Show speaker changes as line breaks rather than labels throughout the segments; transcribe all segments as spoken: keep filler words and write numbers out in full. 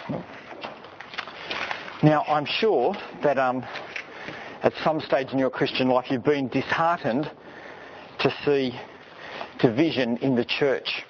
Now, I'm sure that um, at some stage in your Christian life you've been disheartened to see division in the church.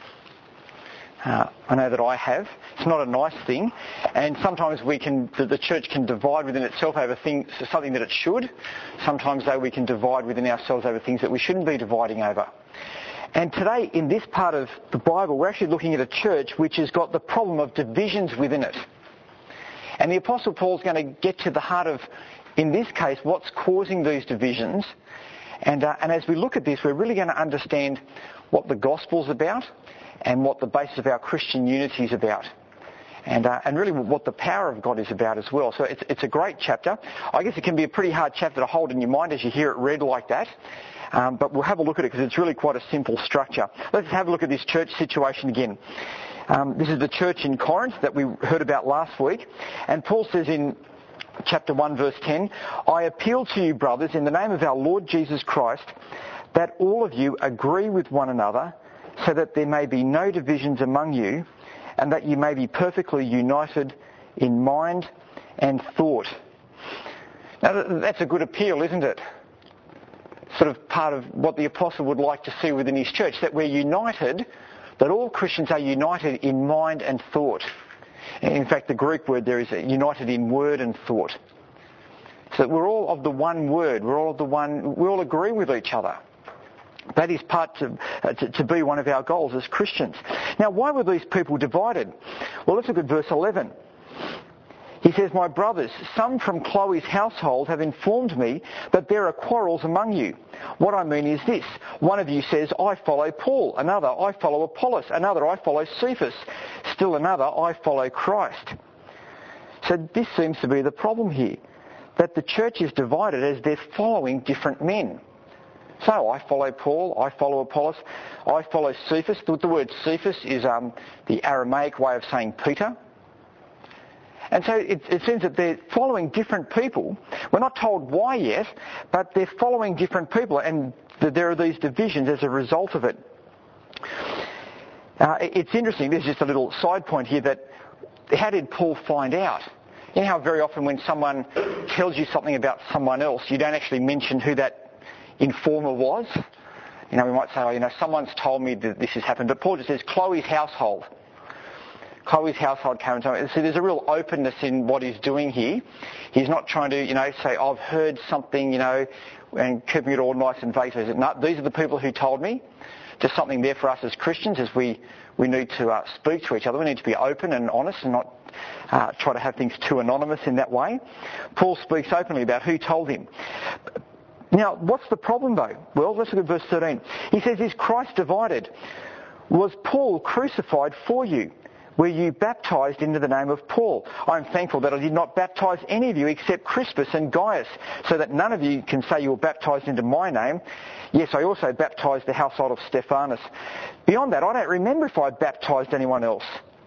Uh, I know that I have. It's not a nice thing, and sometimes we can, the, the church can divide within itself over things, something that it should. Sometimes, though, we can divide within ourselves over things that we shouldn't be dividing over. And today, in this part of the Bible, we're actually looking at a church which has got the problem of divisions within it. And the Apostle Paul's going to get to the heart of, in this case, what's causing these divisions. And, uh, and as we look at this, we're really going to understand what the gospel's about and what the basis of our Christian unity is about. And, uh, and really what the power of God is about as well. So it's, it's a great chapter. I guess it can be a pretty hard chapter to hold in your mind as you hear it read like that. Um, but we'll have a look at it because it's really quite a simple structure. Let's have a look at this church situation again. Um, this is the church in Corinth that we heard about last week. And Paul says in chapter one verse ten, I appeal to you, brothers, in the name of our Lord Jesus Christ, that all of you agree with one another so that there may be no divisions among you and that you may be perfectly united in mind and thought. Now that's a good appeal, isn't it? Sort of part of what the apostle would like to see within his church, that we're united, that all Christians are united in mind and thought. In fact, the Greek word there is united in word and thought. So that we're all of the one word, we're all of the one, we all agree with each other. That is part to, uh, to, to be one of our goals as Christians. Now, why were these people divided? Well, let's look at verse eleven. He says, my brothers, some from Chloe's household have informed me that there are quarrels among you. What I mean is this. One of you says, I follow Paul. Another, I follow Apollos. Another, I follow Cephas. Still another, I follow Christ. So this seems to be the problem here, that the church is divided as they're following different men. So I follow Paul, I follow Apollos, I follow Cephas. The, the word Cephas is um, the Aramaic way of saying Peter. And so it, it seems that they're following different people. We're not told why yet, but they're following different people, and th- there are these divisions as a result of it. Uh, it's interesting, there's just a little side point here, that how did Paul find out? You know how very often when someone tells you something about someone else, you don't actually mention who that informer was? You know, we might say, oh, you know, someone's told me that this has happened, but Paul just says Chloe's household. Chloe's household came and told me. So there's a real openness in what he's doing here. He's not trying to, you know, say, I've heard something, you know, and keeping it all nice and vague. So no, these are the people who told me. Just something there for us as Christians, as we, we need to uh, speak to each other. We need to be open and honest and not uh, try to have things too anonymous in that way. Paul speaks openly about who told him. Now, what's the problem though? Well, let's look at verse thirteen. He says, is Christ divided? Was Paul crucified for you? Were you baptized into the name of Paul? I am thankful that I did not baptize any of you except Crispus and Gaius, so that none of you can say you were baptized into my name. Yes, I also baptized the household of Stephanas. Beyond that, I don't remember if I baptized anyone else.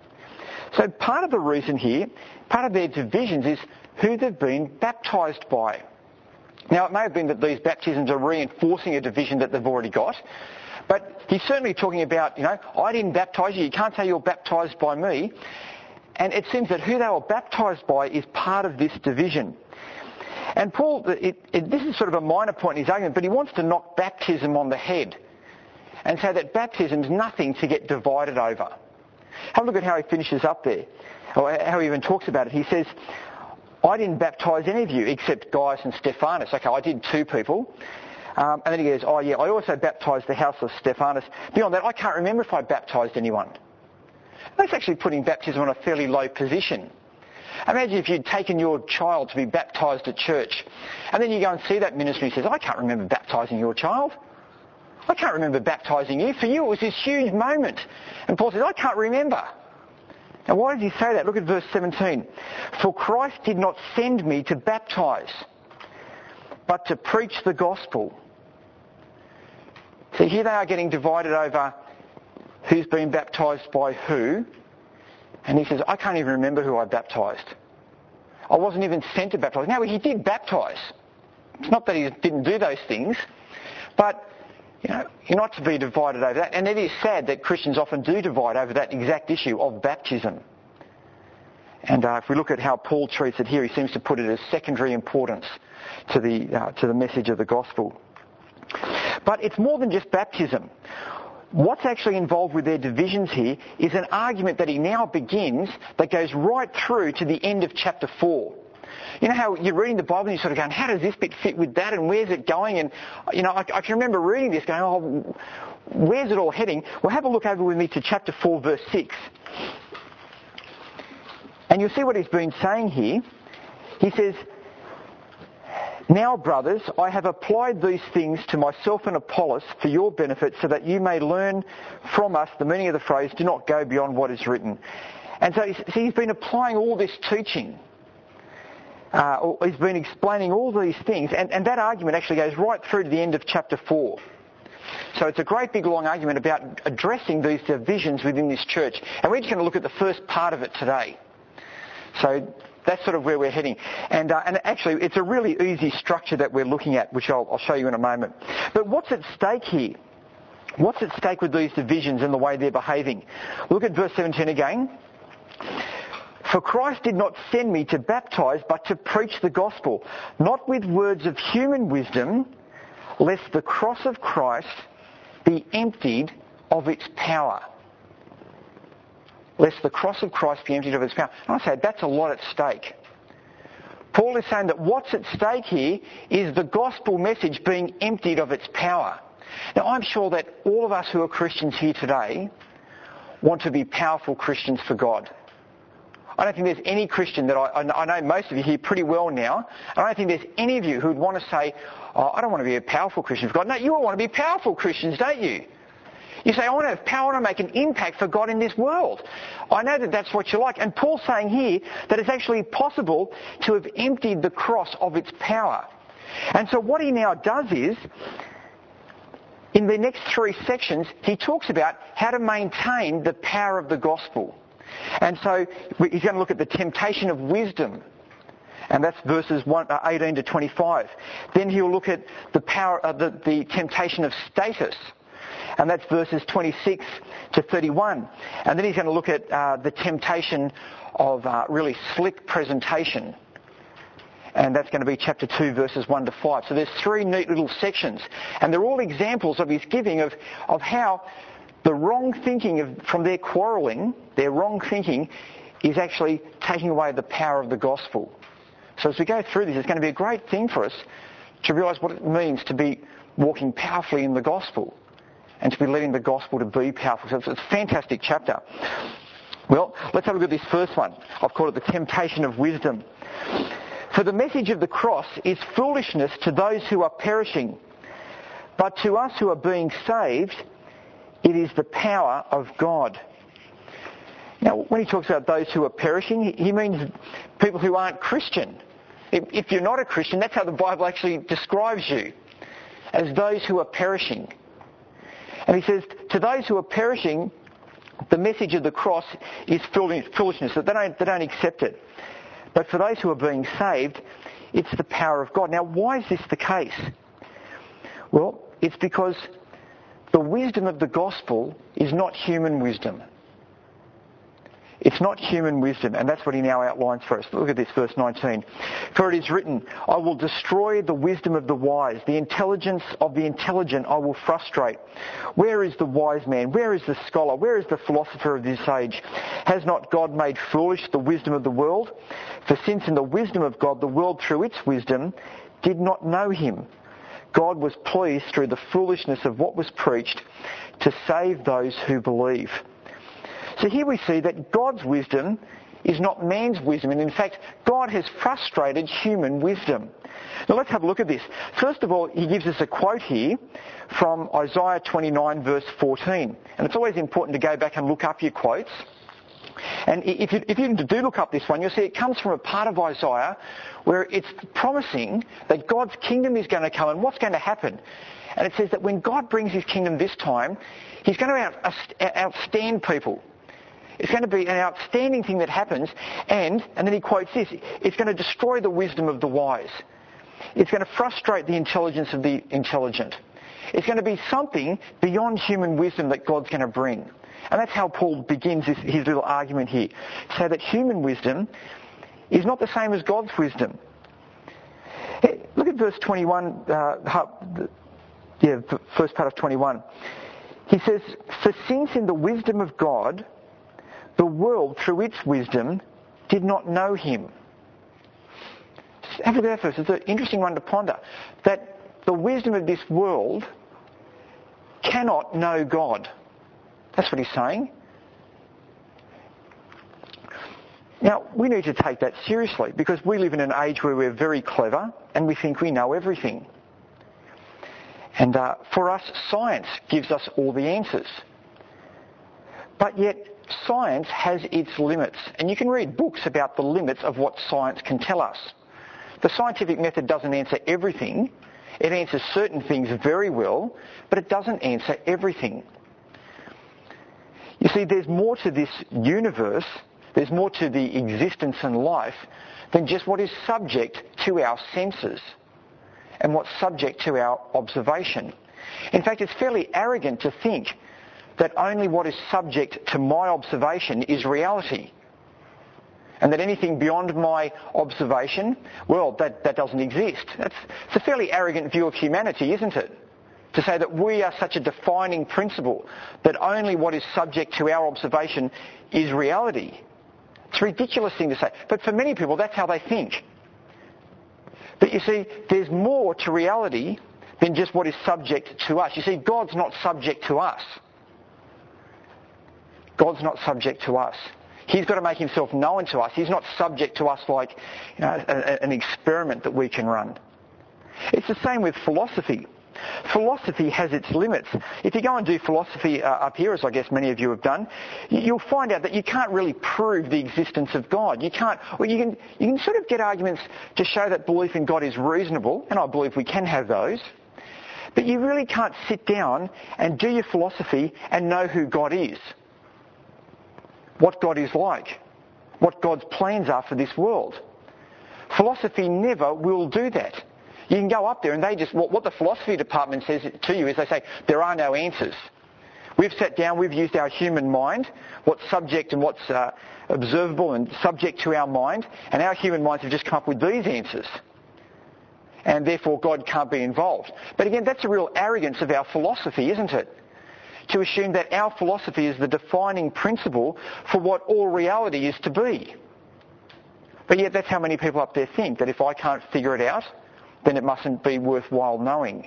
So part of the reason here, part of their divisions is who they've been baptized by. Now, it may have been that these baptisms are reinforcing a division that they've already got, but he's certainly talking about, you know, I didn't baptize you, you can't say you're baptized by me. And it seems that who they were baptized by is part of this division. And Paul, it, it, this is sort of a minor point in his argument, but he wants to knock baptism on the head and say that baptism is nothing to get divided over. Have a look at how he finishes up there, or how he even talks about it. He says, I didn't baptize any of you except Gaius and Stephanas. Okay, I did two people. Um, and then he goes, oh yeah, I also baptized the house of Stephanas. Beyond that, I can't remember if I baptized anyone. That's actually putting baptism on a fairly low position. Imagine if you'd taken your child to be baptized at church, and then you go and see that minister and he says, I can't remember baptizing your child. I can't remember baptizing you. For you, it was this huge moment. And Paul says, I can't remember. Now, why does he say that? Look at verse seventeen. For Christ did not send me to baptize, but to preach the gospel. So here they are getting divided over who's been baptized by who. And he says, I can't even remember who I baptized. I wasn't even sent to baptize. Now, he did baptize. It's not that he didn't do those things, but you know, you're not to be divided over that. And it is sad that Christians often do divide over that exact issue of baptism. And uh, if we look at how Paul treats it here, he seems to put it as secondary importance to the, uh, to the message of the gospel. But it's more than just baptism. What's actually involved with their divisions here is an argument that he now begins that goes right through to the end of chapter four. You know how you're reading the Bible and you're sort of going, how does this bit fit with that and where's it going? And, you know, I, I can remember reading this going, oh, where's it all heading? Well, have a look over with me to chapter four, verse six. And you'll see what he's been saying here. He says, "Now, brothers, I have applied these things to myself and Apollos for your benefit, so that you may learn from us the meaning of the phrase, do not go beyond what is written." And so he's been applying all this teaching. Uh, he's been explaining all these things, and, and that argument actually goes right through to the end of chapter four. So it's a great big long argument about addressing these divisions within this church. And we're just going to look at the first part of it today. So that's sort of where we're heading. And, uh, and actually, it's a really easy structure that we're looking at, which I'll, I'll show you in a moment. But what's at stake here? What's at stake with these divisions and the way they're behaving? Look at verse seventeen again. "For Christ did not send me to baptize, but to preach the gospel, not with words of human wisdom, lest the cross of Christ be emptied of its power." Lest the cross of Christ be emptied of its power. And I say that's a lot at stake. Paul is saying that what's at stake here is the gospel message being emptied of its power. Now, I'm sure that all of us who are Christians here today want to be powerful Christians for God. I don't think there's any Christian that I, I know most of you here pretty well now. I don't think there's any of you who would want to say, oh, I don't want to be a powerful Christian for God. No, you all want to be powerful Christians, don't you? You say, I want to have power, I want to make an impact for God in this world. I know that that's what you like. And Paul's saying here that it's actually possible to have emptied the cross of its power. And so what he now does is, in the next three sections, he talks about how to maintain the power of the gospel. And so he's going to look at the temptation of wisdom. And that's verses eighteen to twenty-five. Then he'll look at the power of the, the temptation of status. And that's verses twenty-six to thirty-one. And then he's going to look at uh, the temptation of uh, really slick presentation. And that's going to be chapter two, verses one to five. So there's three neat little sections. And they're all examples of his giving of, of how the wrong thinking of, from their quarrelling, their wrong thinking, is actually taking away the power of the gospel. So as we go through this, it's going to be a great thing for us to realise what it means to be walking powerfully in the gospel and to be letting the gospel to be powerful. So it's a fantastic chapter. Well, let's have a look at this first one. I've called it the temptation of wisdom. "For the message of the cross is foolishness to those who are perishing, but to us who are being saved, it is the power of God." Now, when he talks about those who are perishing, he means people who aren't Christian. If you're not a Christian, that's how the Bible actually describes you, as those who are perishing. And he says, to those who are perishing, the message of the cross is foolishness, that they don't, they don't accept it. But for those who are being saved, it's the power of God. Now, why is this the case? Well, it's because the wisdom of the gospel is not human wisdom. It's not human wisdom, and that's what he now outlines for us. Look at this, verse nineteen. "For it is written, I will destroy the wisdom of the wise, the intelligence of the intelligent I will frustrate. Where is the wise man? Where is the scholar? Where is the philosopher of this age? Has not God made foolish the wisdom of the world? For since in the wisdom of God the world through its wisdom did not know him, God was pleased through the foolishness of what was preached to save those who believe." So here we see that God's wisdom is not man's wisdom, and in fact, God has frustrated human wisdom. Now let's have a look at this. First of all, he gives us a quote here from Isaiah twenty-nine, verse fourteen. And it's always important to go back and look up your quotes. And if you, if you do look up this one, you'll see it comes from a part of Isaiah where it's promising that God's kingdom is going to come and what's going to happen. And it says that when God brings his kingdom this time, he's going to out, outstand people. It's going to be an outstanding thing that happens, and, and then he quotes this, it's going to destroy the wisdom of the wise. It's going to frustrate the intelligence of the intelligent. It's going to be something beyond human wisdom that God's going to bring. And that's how Paul begins his, his little argument here. So that human wisdom is not the same as God's wisdom. Look at verse twenty-one, uh, yeah, the first part of twenty-one. He says, "For since in the wisdom of God, the world through its wisdom did not know him." Have a look at that first. It's an interesting one to ponder. That the wisdom of this world cannot know God. That's what he's saying. Now, we need to take that seriously because we live in an age where we're very clever and we think we know everything. And uh, for us, science gives us all the answers. But yet, science has its limits. And you can read books about the limits of what science can tell us. The scientific method doesn't answer everything. It answers certain things very well, but it doesn't answer everything. You see, there's more to this universe, there's more to the existence and life than just what is subject to our senses and what's subject to our observation. In fact, it's fairly arrogant to think that only what is subject to my observation is reality. And that anything beyond my observation, well, that, that doesn't exist. That's, it's a fairly arrogant view of humanity, isn't it? To say that we are such a defining principle, that only what is subject to our observation is reality. It's a ridiculous thing to say. But for many people, that's how they think. But you see, there's more to reality than just what is subject to us. You see, God's not subject to us. God's not subject to us. He's got to make himself known to us. He's not subject to us like, you know, a, a, an experiment that we can run. It's the same with philosophy. Philosophy has its limits. If you go and do philosophy uh, up here, as I guess many of you have done, you'll find out that you can't really prove the existence of God. You can't, well, you can, you can sort of get arguments to show that belief in God is reasonable, and I believe we can have those. But you really can't sit down and do your philosophy and know who God is, what God is like, what God's plans are for this world. Philosophy never will do that. You can go up there and they just, what, what the philosophy department says to you is they say, there are no answers. We've sat down, we've used our human mind, what's subject and what's uh, observable and subject to our mind, and our human minds have just come up with these answers. And therefore God can't be involved. But again, that's a real arrogance of our philosophy, isn't it? To assume that our philosophy is the defining principle for what all reality is to be. But yet that's how many people up there think, that if I can't figure it out, then it mustn't be worthwhile knowing.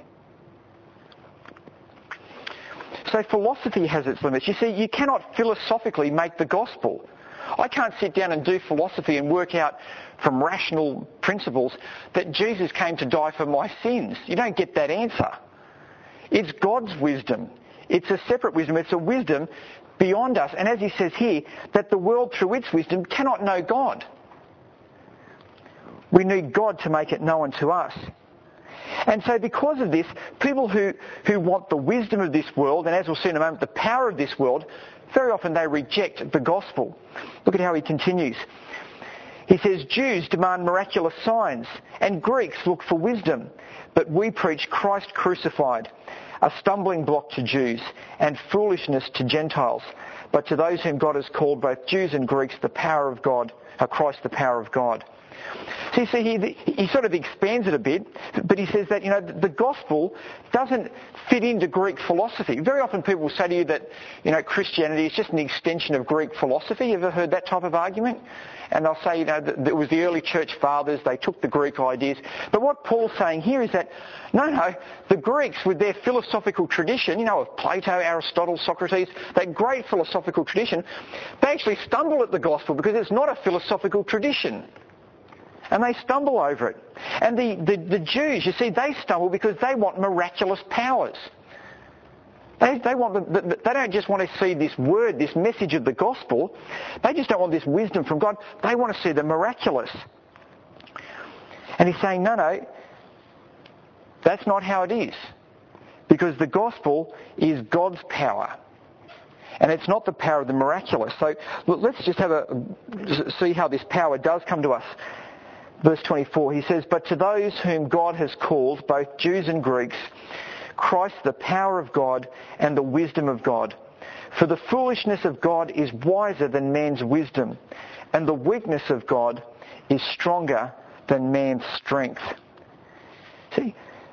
So philosophy has its limits. You see, you cannot philosophically make the gospel. I can't sit down and do philosophy and work out from rational principles that Jesus came to die for my sins. You don't get that answer. It's God's wisdom. It's a separate wisdom. It's a wisdom beyond us. And as he says here, that the world through its wisdom cannot know God. We need God to make it known to us. And so because of this, people who, who want the wisdom of this world, and as we'll see in a moment, the power of this world, very often they reject the gospel. Look at how he continues. He says, Jews demand miraculous signs, and Greeks look for wisdom, but we preach Christ crucified, a stumbling block to Jews and foolishness to Gentiles. But to those whom God has called, both Jews and Greeks, the power of God, uh, Christ the power of God. So you see, he, he sort of expands it a bit, but he says that, you know, the gospel doesn't fit into Greek philosophy. Very often people will say to you that, you know, Christianity is just an extension of Greek philosophy. You ever heard that type of argument? And they'll say, you know, that it was the early church fathers, they took the Greek ideas. But what Paul's saying here is that, no, no, the Greeks with their philosophical tradition, you know, of Plato, Aristotle, Socrates, that great philosophical tradition, they actually stumble at the gospel because it's not a philosophical tradition. And they stumble over it. And the, the, the Jews, you see, they stumble because they want miraculous powers. They, they, want the, the, they don't just want to see this word, this message of the gospel. They just don't want this wisdom from God. They want to see the miraculous. And he's saying, no, no, that's not how it is. Because the gospel is God's power. And it's not the power of the miraculous. So let's just have a see how this power does come to us. Verse twenty-four, he says, but to those whom God has called, both Jews and Greeks, Christ the power of God and the wisdom of God. For the foolishness of God is wiser than man's wisdom, and the weakness of God is stronger than man's strength. See,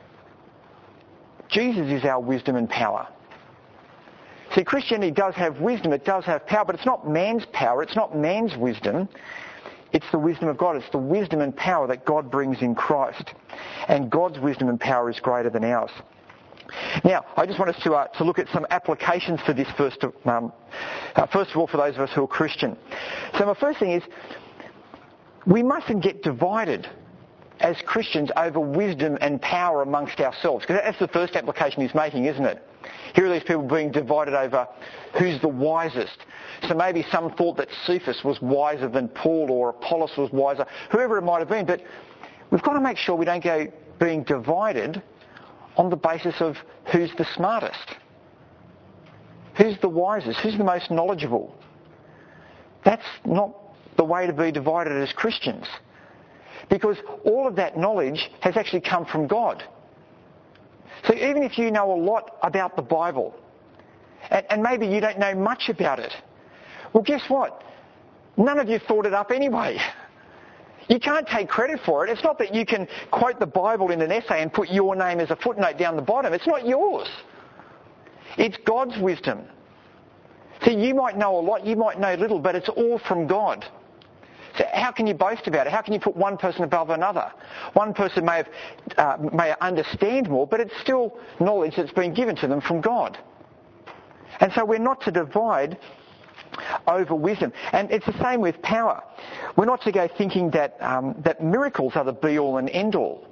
Jesus is our wisdom and power. See, Christianity does have wisdom, it does have power, but it's not man's power, it's not man's wisdom. It's the wisdom of God. It's the wisdom and power that God brings in Christ. And God's wisdom and power is greater than ours. Now, I just want us to, uh, to look at some applications for this first, um, uh, first of all for those of us who are Christian. So my first thing is, we mustn't get divided as Christians over wisdom and power amongst ourselves. Because that's the first application he's making, isn't it? Here are these people being divided over who's the wisest. So maybe some thought that Cephas was wiser than Paul, or Apollos was wiser, whoever it might have been. But we've got to make sure we don't go being divided on the basis of who's the smartest, who's the wisest, who's the most knowledgeable. That's not the way to be divided as Christians. Because all of that knowledge has actually come from God. So even if you know a lot about the Bible, and, and maybe you don't know much about it, well, guess what? None of you thought it up anyway. You can't take credit for it. It's not that you can quote the Bible in an essay and put your name as a footnote down the bottom. It's not yours. It's God's wisdom. See, you might know a lot, you might know little, but it's all from God. So how can you boast about it? How can you put one person above another? One person may have, uh, may understand more, but it's still knowledge that's been given to them from God. And so we're not to divide over wisdom. And it's the same with power. We're not to go thinking that um, that miracles are the be-all and end-all.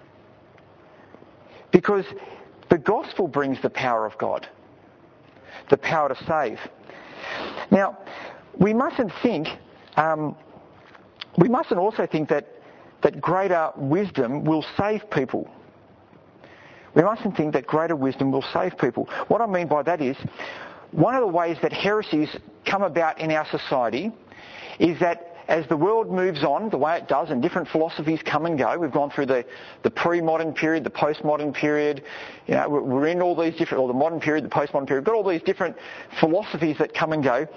Because the gospel brings the power of God, the power to save. Now, we mustn't think... Um, We mustn't also think that, that greater wisdom will save people. We mustn't think that greater wisdom will save people. What I mean by that is, one of the ways that heresies come about in our society is that as the world moves on, the way it does, and different philosophies come and go, we've gone through the, the pre-modern period, the post-modern period, you know, we're in all these different, or the modern period, the post-modern period, we've got all these different philosophies that come and go.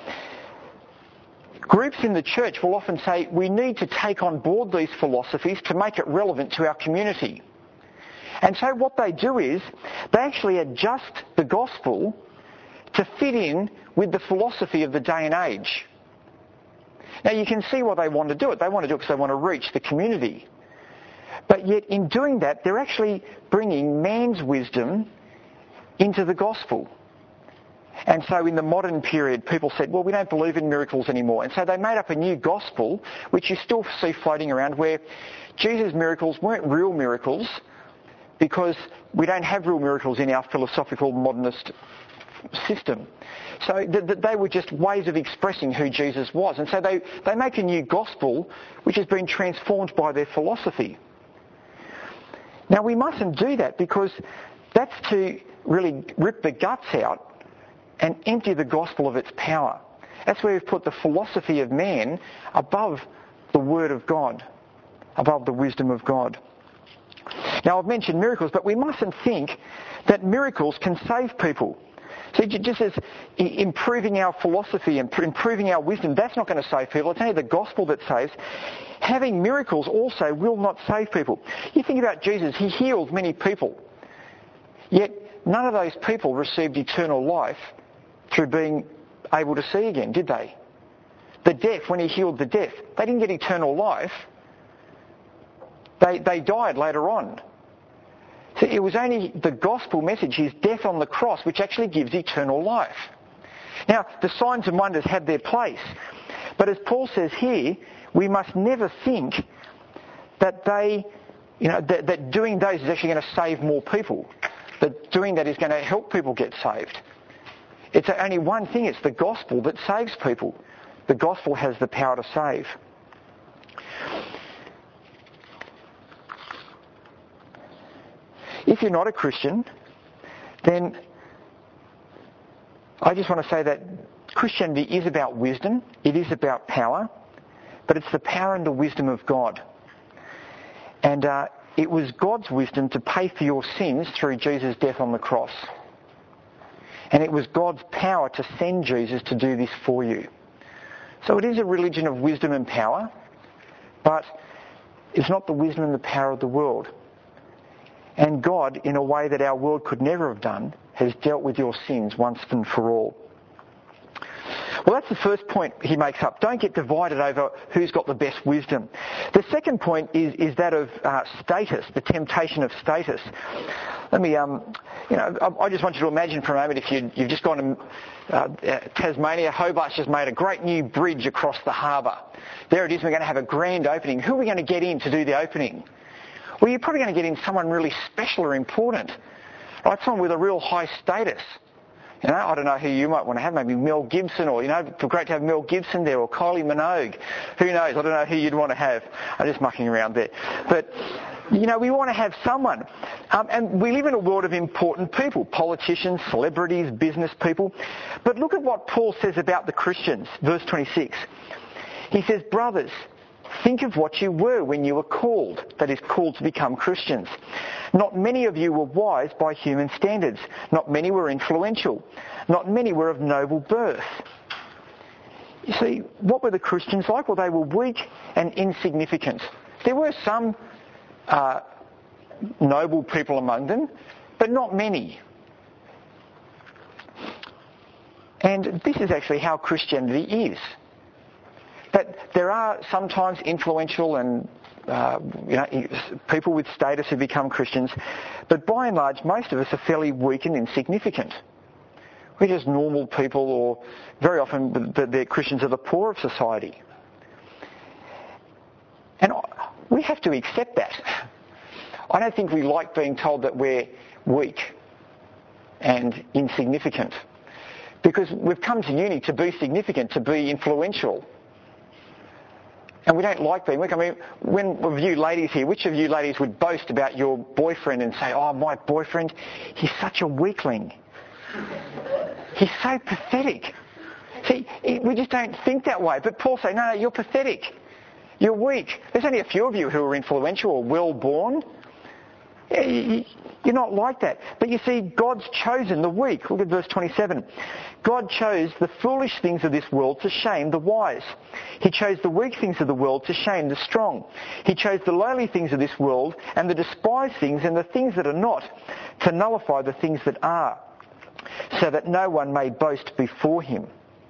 Groups in the church will often say, we need to take on board these philosophies to make it relevant to our community. And so what they do is, they actually adjust the gospel to fit in with the philosophy of the day and age. Now you can see why they want to do it. They want to do it because they want to reach the community. But yet in doing that, they're actually bringing man's wisdom into the gospel. And so in the modern period, people said, well, we don't believe in miracles anymore. And so they made up a new gospel, which you still see floating around, where Jesus' miracles weren't real miracles because we don't have real miracles in our philosophical modernist system. So th- th- they were just ways of expressing who Jesus was. And so they, they make a new gospel which has been transformed by their philosophy. Now we mustn't do that, because that's to really rip the guts out and empty the gospel of its power. That's where we've put the philosophy of man above the word of God, above the wisdom of God. Now I've mentioned miracles, but we mustn't think that miracles can save people. See, just as improving our philosophy and improving our wisdom, that's not going to save people. It's only the gospel that saves. Having miracles also will not save people. You think about Jesus, he healed many people, yet none of those people received eternal life through being able to see again, did they? The deaf, when he healed the deaf, they didn't get eternal life. They, they died later on. So it was only the gospel message, his death on the cross, which actually gives eternal life. Now, the signs and wonders have their place. But as Paul says here, we must never think that they, you know, that, that doing those is actually going to save more people. That doing that is going to help people get saved. It's only one thing, it's the gospel that saves people. The gospel has the power to save. If you're not a Christian, then I just want to say that Christianity is about wisdom, it is about power, but it's the power and the wisdom of God. And uh, it was God's wisdom to pay for your sins through Jesus' death on the cross. And it was God's power to send Jesus to do this for you. So it is a religion of wisdom and power, but it's not the wisdom and the power of the world. And God, in a way that our world could never have done, has dealt with your sins once and for all. Well, that's the first point he makes up. Don't get divided over who's got the best wisdom. The second point is, is that of uh, status, the temptation of status. Let me, um, you know, I, I just want you to imagine for a moment if you, you've just gone to uh, Tasmania, Hobart's just made a great new bridge across the harbour. There it is, we're going to have a grand opening. Who are we going to get in to do the opening? Well, you're probably going to get in someone really special or important, right? Someone with a real high status. You know, I don't know who you might want to have, maybe Mel Gibson, or, you know, it'd be great to have Mel Gibson there, or Kylie Minogue. Who knows? I don't know who you'd want to have. I'm just mucking around there. But, you know, we want to have someone. Um, and we live in a world of important people, politicians, celebrities, business people. But look at what Paul says about the Christians, verse twenty-six. He says, brothers, think of what you were when you were called, that is, called to become Christians. Not many of you were wise by human standards. Not many were influential. Not many were of noble birth. You see, what were the Christians like? Well, they were weak and insignificant. There were some uh, noble people among them, but not many. And this is actually how Christianity is. That there are sometimes influential and uh, you know, people with status who become Christians, but by and large, most of us are fairly weak and insignificant. We're just normal people, or very often they're Christians of the poor of society. And we have to accept that. I don't think we like being told that we're weak and insignificant, because we've come to uni to be significant, to be influential. And we don't like being weak. I mean, when we view ladies here, which of you ladies would boast about your boyfriend and say, oh, my boyfriend, he's such a weakling. He's so pathetic. See, we just don't think that way. But Paul says, no, no, you're pathetic. You're weak. There's only a few of you who are influential or well-born. You're not like that. But you see, God's chosen the weak. Look at verse twenty-seven. God chose the foolish things of this world to shame the wise. He chose the weak things of the world to shame the strong. He chose the lowly things of this world and the despised things and the things that are not to nullify the things that are, so that no one may boast before him.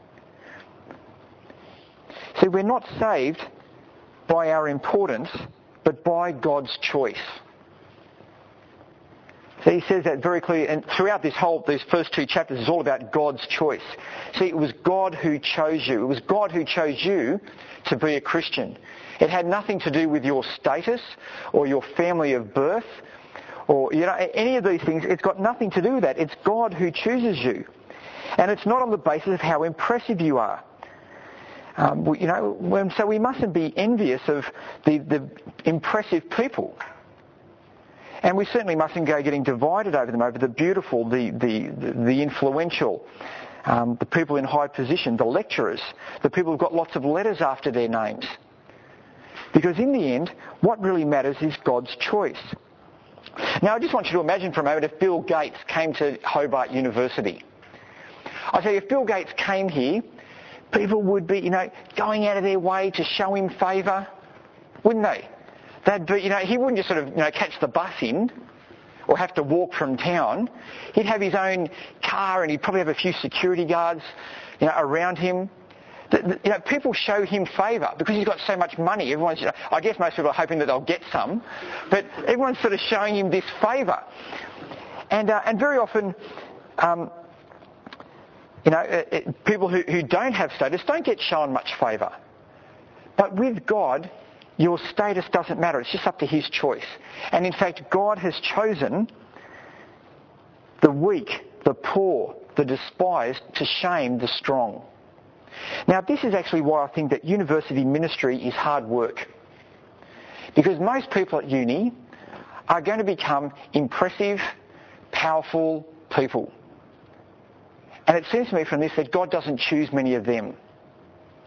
See, we're not saved by our importance, but by God's choice. So he says that very clearly, and throughout this whole, these first two chapters, it's all about God's choice. See, it was God who chose you. It was God who chose you to be a Christian. It had nothing to do with your status or your family of birth or, you know, any of these things. It's got nothing to do with that. It's God who chooses you. And it's not on the basis of how impressive you are. Um, you know, so we mustn't be envious of the, the impressive people. And we certainly mustn't go getting divided over them, over the beautiful, the, the, the influential, um, the people in high position, the lecturers, the people who've got lots of letters after their names. Because in the end, what really matters is God's choice. Now, I just want you to imagine for a moment if Bill Gates came to Hobart University. I tell you, if Bill Gates came here, people would be, you know, going out of their way to show him favour, wouldn't they? They'd be, you know, he wouldn't just sort of, you know, catch the bus in or have to walk from town. He'd have his own car and he'd probably have a few security guards, you know, around him. The, the, you know, people show him favour because he's got so much money. Everyone's, you know, I guess most people are hoping that they'll get some, but everyone's sort of showing him this favour. And uh, and very often, um, you know, it, it, people who, who don't have status don't get shown much favour. But with God, your status doesn't matter. It's just up to his choice. And in fact, God has chosen the weak, the poor, the despised to shame the strong. Now, this is actually why I think that university ministry is hard work. Because most people at uni are going to become impressive, powerful people. And it seems to me from this that God doesn't choose many of them.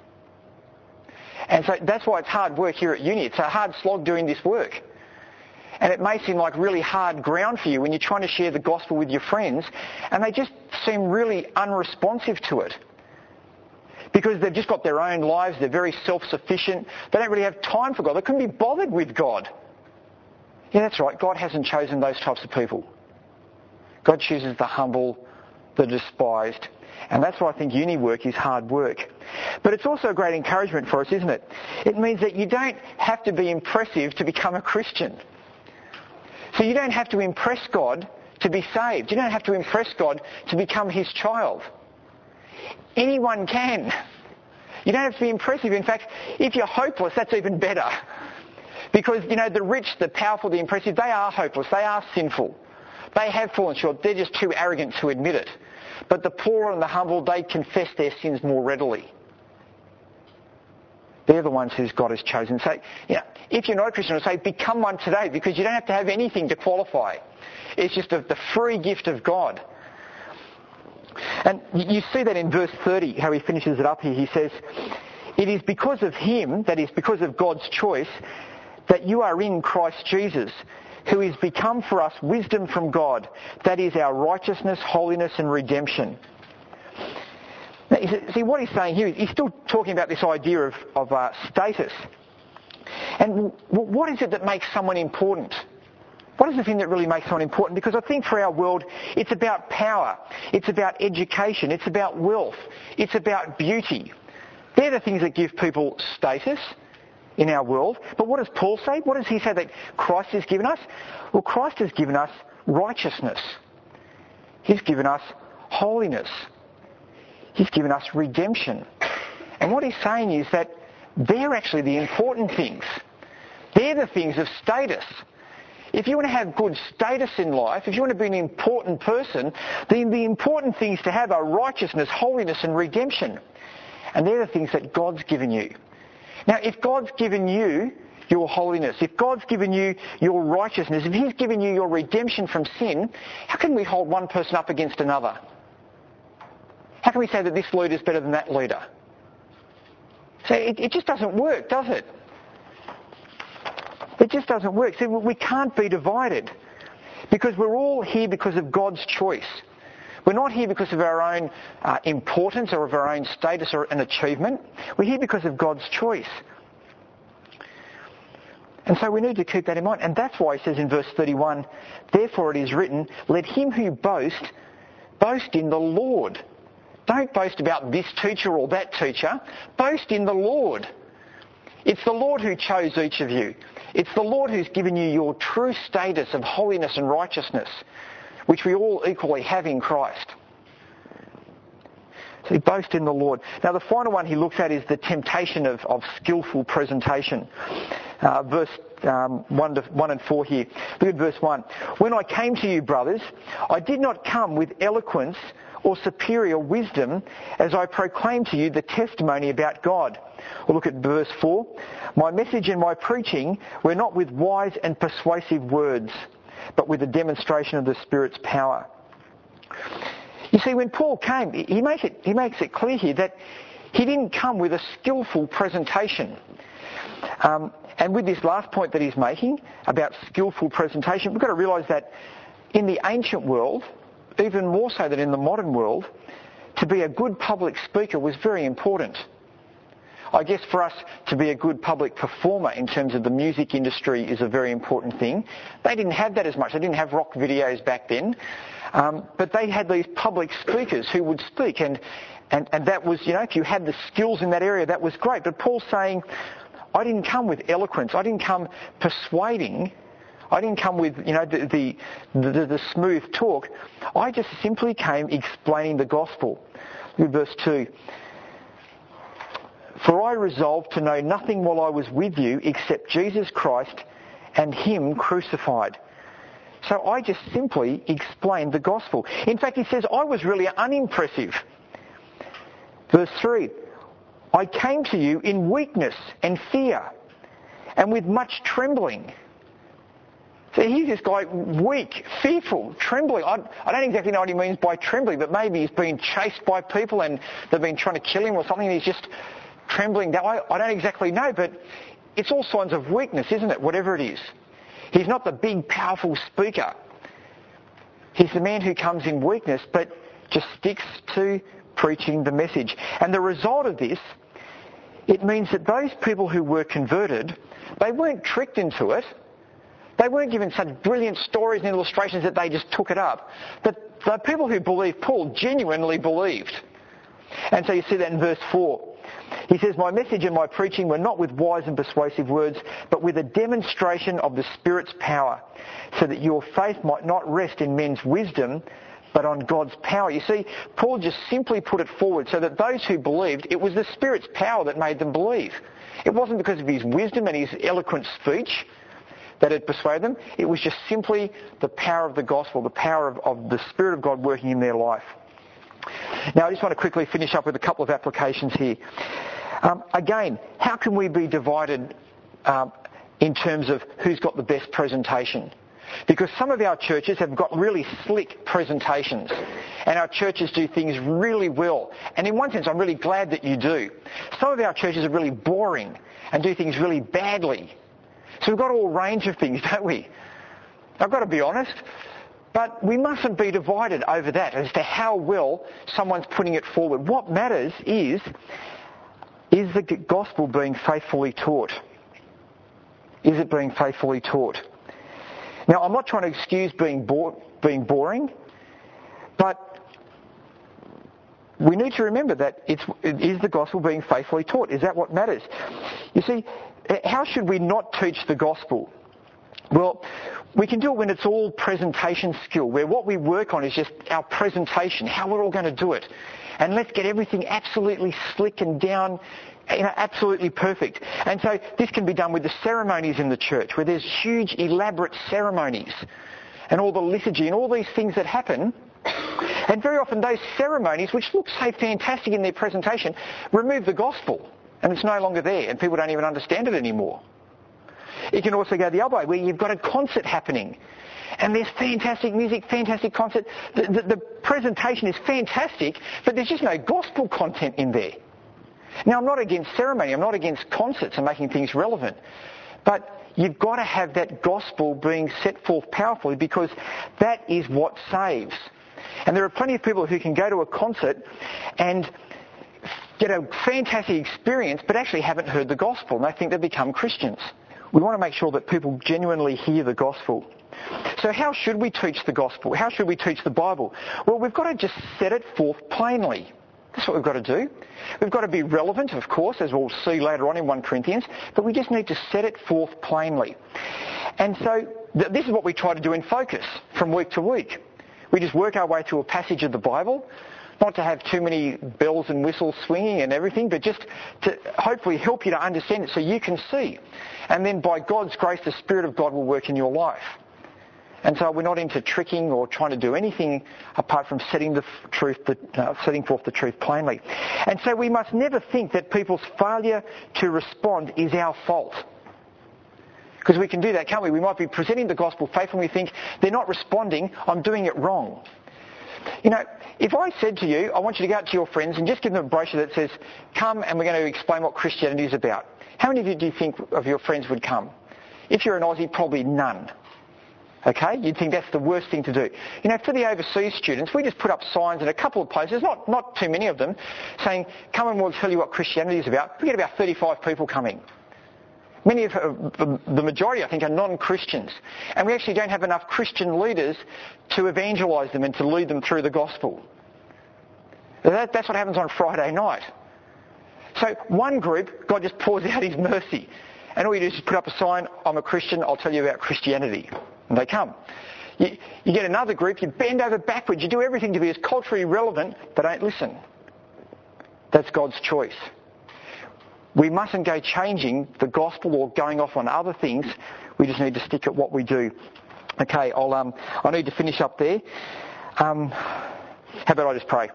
And so that's why it's hard work here at uni. It's a hard slog doing this work. And it may seem like really hard ground for you when you're trying to share the gospel with your friends, and they just seem really unresponsive to it. Because they've just got their own lives, they're very self-sufficient, they don't really have time for God, they couldn't be bothered with God. Yeah, that's right, God hasn't chosen those types of people. God chooses the humble, the despised. And that's why I think uni work is hard work. But it's also a great encouragement for us, isn't it? It means that you don't have to be impressive to become a Christian. So you don't have to impress God to be saved. You don't have to impress God to become his child. Anyone can. You don't have to be impressive. In fact, if you're hopeless, that's even better. Because, you know, the rich, the powerful, the impressive, they are hopeless. They are sinful. They have fallen short. They're just too arrogant to admit it. But the poor and the humble, they confess their sins more readily. They're the ones who God has chosen. So, you know, if you're not a Christian, I'll say become one today, because you don't have to have anything to qualify. It's just a, the free gift of God. And you see that in verse thirty, how he finishes it up here. He says, it is because of him, that is because of God's choice, that you are in Christ Jesus, who is become for us wisdom from God, that is our righteousness, holiness and redemption. Now, see, what he's saying here, he's still talking about this idea of, of uh, status. And what is it that makes someone important? What is the thing that really makes someone important? Because I think for our world, it's about power, it's about education, it's about wealth, it's about beauty. They're the things that give people status in our world. But what does Paul say? What does he say that Christ has given us? Well, Christ has given us righteousness. He's given us holiness. He's given us redemption. And what he's saying is that they're actually the important things. They're the things of status. If you want to have good status in life, if you want to be an important person, then the important things to have are righteousness, holiness and redemption. And they're the things that God's given you. Now, if God's given you your holiness, if God's given you your righteousness, if he's given you your redemption from sin, how can we hold one person up against another? How can we say that this leader is better than that leader? So it, it just doesn't work, does it? It just doesn't work. See, we can't be divided because we're all here because of God's choice. We're not here because of our own uh, importance or of our own status or an achievement. We're here because of God's choice. And so we need to keep that in mind. And that's why he says in verse thirty-one, therefore it is written, let him who boasts, boast in the Lord. Don't boast about this teacher or that teacher. Boast in the Lord. It's the Lord who chose each of you. It's the Lord who's given you your true status of holiness and righteousness, which we all equally have in Christ. So boast in the Lord. Now the final one he looks at is the temptation of, of skillful presentation. Uh, verse um, one, to, one and four here. Look at verse one. When I came to you, brothers, I did not come with eloquence or superior wisdom as I proclaimed to you the testimony about God. Or look at verse four. My message and my preaching were not with wise and persuasive words, but with a demonstration of the Spirit's power. You see, when Paul came, he makes it, he makes it clear here that he didn't come with a skillful presentation. Um, and with this last point that he's making about skillful presentation, we've got to realise that in the ancient world, even more so than in the modern world, to be a good public speaker was very important. I guess for us to be a good public performer in terms of the music industry is a very important thing. They didn't have that as much. They didn't have rock videos back then. Um, but they had these public speakers who would speak. And, and, and that was, you know, if you had the skills in that area, that was great. But Paul's saying, I didn't come with eloquence. I didn't come persuading. I didn't come with, you know, the, the, the, the smooth talk. I just simply came explaining the gospel. Look at verse two. For I resolved to know nothing while I was with you except Jesus Christ and him crucified. So I just simply explained the gospel. In fact, he says I was really unimpressive. Verse three. I came to you in weakness and fear and with much trembling. So here's this guy, weak, fearful, trembling. I, I don't exactly know what he means by trembling, but maybe he's been chased by people and they've been trying to kill him or something and he's just trembling. Now, I, I don't exactly know, but it's all signs of weakness, isn't it? Whatever it is. He's not the big, powerful speaker. He's the man who comes in weakness, but just sticks to preaching the message. And the result of this, it means that those people who were converted, they weren't tricked into it. They weren't given such brilliant stories and illustrations that they just took it up. But the people who believed Paul genuinely believed. And so you see that in verse four. He says, my message and my preaching were not with wise and persuasive words, but with a demonstration of the Spirit's power, so that your faith might not rest in men's wisdom, but on God's power. You see, Paul just simply put it forward so that those who believed, it was the Spirit's power that made them believe. It wasn't because of his wisdom and his eloquent speech that had persuaded them. It was just simply the power of the gospel, the power of, of the Spirit of God working in their life. Now, I just want to quickly finish up with a couple of applications here. Um, again, how can we be divided um, in terms of who's got the best presentation? Because some of our churches have got really slick presentations, and our churches do things really well. And in one sense, I'm really glad that you do. Some of our churches are really boring and do things really badly. So we've got all range of things, don't we? I've got to be honest. But we mustn't be divided over that as to how well someone's putting it forward. What matters is, is the gospel being faithfully taught? Is it being faithfully taught? Now, I'm not trying to excuse being, bo- being boring, but we need to remember that it's, is the gospel being faithfully taught? Is that what matters? You see, how should we not teach the gospel? Well, we can do it when it's all presentation skill, where what we work on is just our presentation, how we're all going to do it. And let's get everything absolutely slick and down, you know, absolutely perfect. And so this can be done with the ceremonies in the church, where there's huge, elaborate ceremonies and all the liturgy and all these things that happen. And very often those ceremonies, which look so fantastic in their presentation, remove the gospel. And it's no longer there, and people don't even understand it anymore. It can also go the other way, where you've got a concert happening, and there's fantastic music, fantastic concert. The, the, the presentation is fantastic, but there's just no gospel content in there. Now, I'm not against ceremony, I'm not against concerts and making things relevant, but you've got to have that gospel being set forth powerfully, because that is what saves. And there are plenty of people who can go to a concert and get a fantastic experience, but actually haven't heard the gospel, and they think they've become Christians. We want to make sure that people genuinely hear the gospel. So how should we teach the gospel? How should we teach the Bible? Well, we've got to just set it forth plainly. That's what we've got to do. We've got to be relevant, of course, as we'll see later on in First Corinthians, but we just need to set it forth plainly. And so th- this is what we try to do in Focus from week to week. We just work our way through a passage of the Bible, not to have too many bells and whistles swinging and everything, but just to hopefully help you to understand it so you can see. And then by God's grace, the Spirit of God will work in your life. And so we're not into tricking or trying to do anything apart from setting the f- truth, the, uh, setting forth the truth plainly. And so we must never think that people's failure to respond is our fault. Because we can do that, can't we? We might be presenting the gospel faithfully and we think, they're not responding, I'm doing it wrong. You know, if I said to you, I want you to go out to your friends and just give them a brochure that says, come and we're going to explain what Christianity is about. How many of you do you think of your friends would come? If you're an Aussie, probably none. Okay? You'd think that's the worst thing to do. You know, for the overseas students, we just put up signs in a couple of places, not, not too many of them, saying, come and we'll tell you what Christianity is about. We get about thirty-five people coming. Many of uh, the majority, I think, are non-Christians. And we actually don't have enough Christian leaders to evangelise them and to lead them through the gospel. That, that's what happens on Friday night. So one group, God just pours out his mercy. And all you do is just put up a sign, I'm a Christian, I'll tell you about Christianity. And they come. You, you get another group, you bend over backwards, you do everything to be as culturally relevant, but don't listen. That's God's choice. We mustn't go changing the gospel or going off on other things. We just need to stick at what we do. Okay, I'll, um, I need to finish up there. Um, how about I just pray?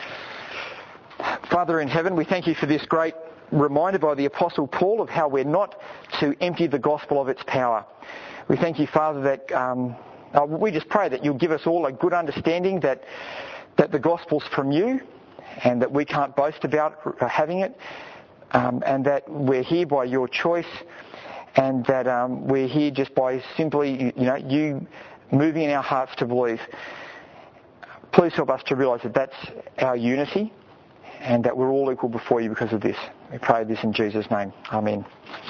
Father in heaven, we thank you for this great reminder by the Apostle Paul of how we're not to empty the gospel of its power. We thank you, Father, that um, uh, we just pray that you'll give us all a good understanding that that the gospel's from you and that we can't boast about having it, um, and that we're here by your choice, and that um, we're here just by simply, you know, you moving in our hearts to believe. Please help us to realise that that's our unity and that we're all equal before you because of this. We pray this in Jesus' name. Amen.